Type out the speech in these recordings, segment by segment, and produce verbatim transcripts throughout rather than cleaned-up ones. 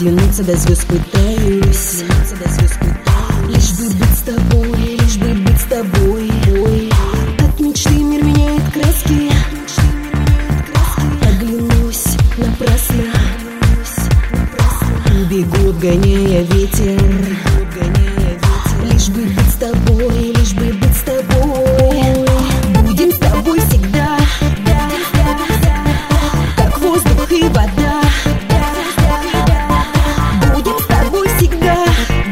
Дотянуться до звезд пытаюсь, лишь бы быть с тобой, лишь бы быть с тобой. От мечты мир меняет краски, оглянусь напрасно. Убегут, гоняя ветер, лишь бы быть с тобой, лишь бы быть с тобой. Будем с тобой всегда, как воздух и вода. Будем с тобой всегда,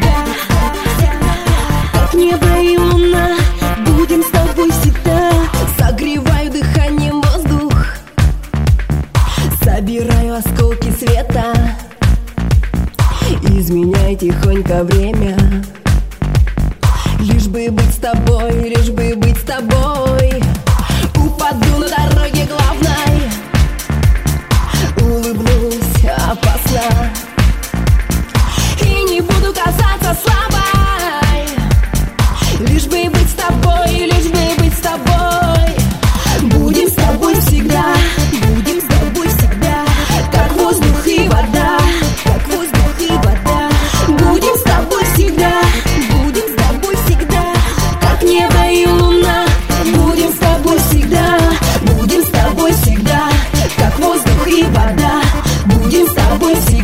как небо и луна. Будем с тобой всегда. Согреваю дыханием воздух, собираю осколки света, изменяй тихонько время. Лишь бы быть с тобой, лишь бы быть с тобой. Упаду на дороге главной, улыбнусь опасно и не буду казаться слабой. Лишь бы быть с тобой, лишь бы быть с тобой. Будем с тобой всегда, будем с тобой всегда, как воздух и вода, как воздух и вода. Будем с тобой всегда, будем с тобой всегда, как небо и луна. Будем с тобой всегда, будем с тобой всегда, как воздух и вода. Будем с тобой всегда.